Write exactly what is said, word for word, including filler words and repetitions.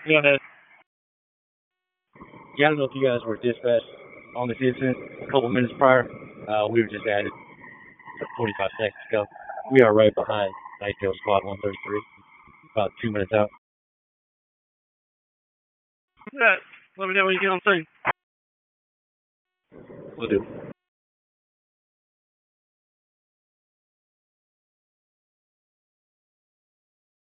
Go ahead. Yeah, I don't know if you guys were dispatched on this incident a couple minutes prior. Uh, we were just added forty-five seconds ago. We are right behind Night Tail Squad one thirty-three, about two minutes out. Yeah, let me know when you get on scene. We'll do.